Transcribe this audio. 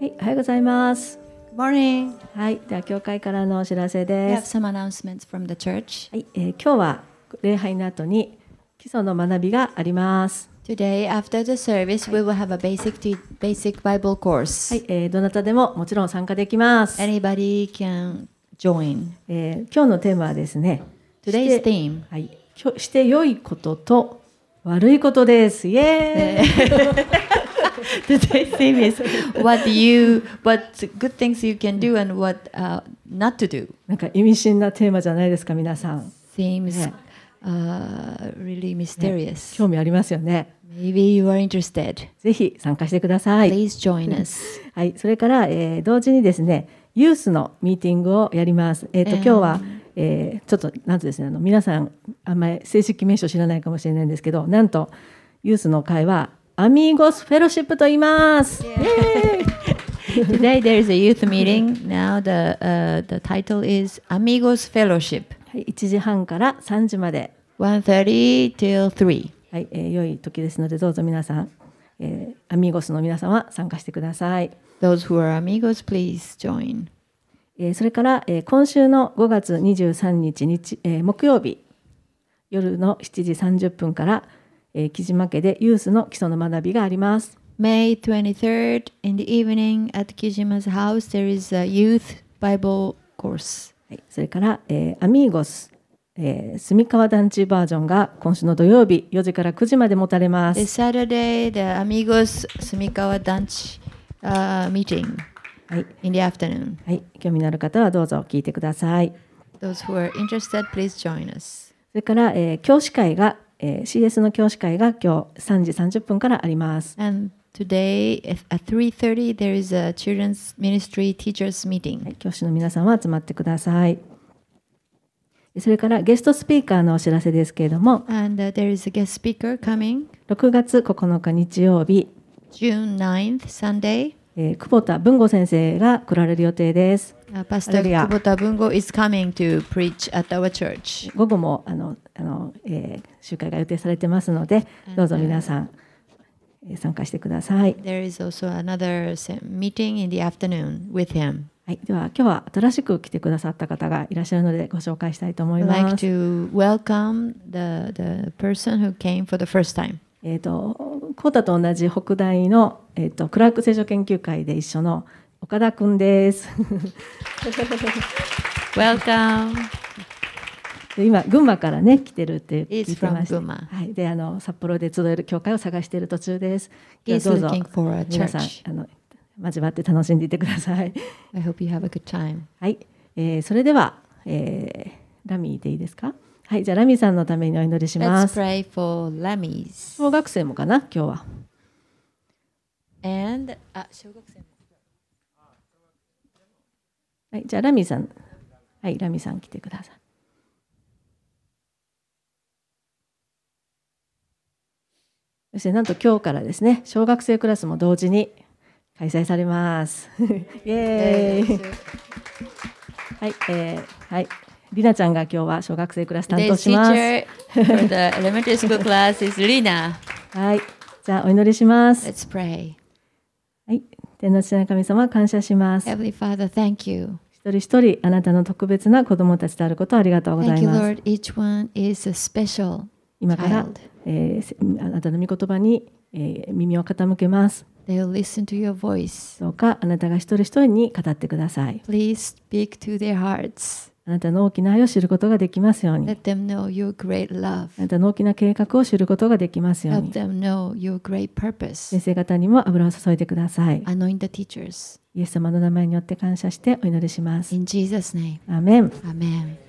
はい、おはようございます。 Good morning. はい、では教会からのお知らせ We で have す。 some announcements from the church. はい、今日は礼拝の後に基礎の学びがあります。 Today, after the service, we will have a basic Bible は course. い、どなたでももちろん参加できます。 Anybody can join. 今日のテーマはですね、 Today's して theme. はい、して良いことと悪いことです。イエーイ。 Today's theme is what good things you can do and what not to do. なんか意味深なテーマじゃないですか、皆さん。 Seems Yeah. really mysterious. 興味ありますよね。 Maybe you are interested. ぜひ参加してください。 Please join us. はい、それから、同時にですね、ユースのミーティングをやります。今日は、ちょっとなんとですね、皆さんあんまり正式名称知らないかもしれないんですけど、なんとユースの会はアミーゴスフェロシップと言います。 Today there is a youth meeting. Now the title is Amigos Fellowship. はい、1時半から3時まで、 1:30 till 3. はい、良い時ですのでどうぞ皆さん、アミーゴスの皆さんは参加してください。 Those who are amigos, please join. それから、今週の5月23日、木曜日夜の7時30分から、木島家でユースの基礎の学びがあります。 May 23rd in the evening at Kijima's house, there is a youth Bible course. はい、それから、アミーゴス、住川団地バージョンが今週の土曜日4時から9時まで持たれま This す。 Saturday, the Amigos Sumikawa Danch meeting はい、 in the afternoon. はい、興味のある方はどうぞ聞いてください。 Those who are interested, please join us. それから、教師会が、CS の教師会が今日3時30分からあります。 And today at 3:30, there is a children's ministry teachers meeting. はい、教師の皆さんは集まってください。それからゲストスピーカーのお知らせですけれども、 And there is a guest speaker coming 6月9日日曜日、 June 9th, Sunday. 久保田文吾先生が来られる予定です。 Pastor Hallelujah. Kubota Bungo is coming to preach at our church. 午後も集会が予定されてますので、どうぞ皆さん、参加してください。 There is also another meeting in the afternoon with him. はい、では今日は新しく来てくださった方がいらっしゃるのでご紹介したいと思い I'd ま like す。 to welcome the person who came for the first time. コータと同じ北大の、クラーク聖書研究会で一緒の岡田くんです。 Welcome. で今群馬からね来てるって聞い He's てま from して、 Gunma. はい、で札幌で集える教会を探している途中です。 He's どうぞ looking for a 皆さん church. 交わって楽しんでいってください。 I hope you have a good time. はい、それでは、ラミーでいいですか。はい、じゃあラミーさんのためにお祈りしま Let's す。 pray for Lamis. 小学生もかな今日は。 And はい、じゃあラミーさん、はい、ラミーさん来てください。そしてなんと今日からですね、小学生クラスも同時に開催されます。イエーイ。はい、はい、りなちゃんが今日は小学生クラス担当 Today's します。 teacher for the elementary school class is Lina. はい、じゃあお祈りします。 Let's pray. はい、天の父なる神様感謝します。 Heavenly Father, thank you. 一人一人あなたの特別な子供たちであることをありがとうござ Thank い you, ます。 Lord. Each one is a special 今から child. あなたの御言葉に、耳を傾けます。 They'll listen to your voice. どうかあなたが一人一人に語ってください。 Please speak to their hearts. あなたの大きな愛を知ることができますように。 Let them know your great love. あなたの大きな計画を知ることができますよう Help に。 them know your great 先 purpose. 生方にも油を注いでください。 Anoint the teachers. イエス様の名前によって感謝してお祈りします。 In Jesus' name. アーメン。 Amen.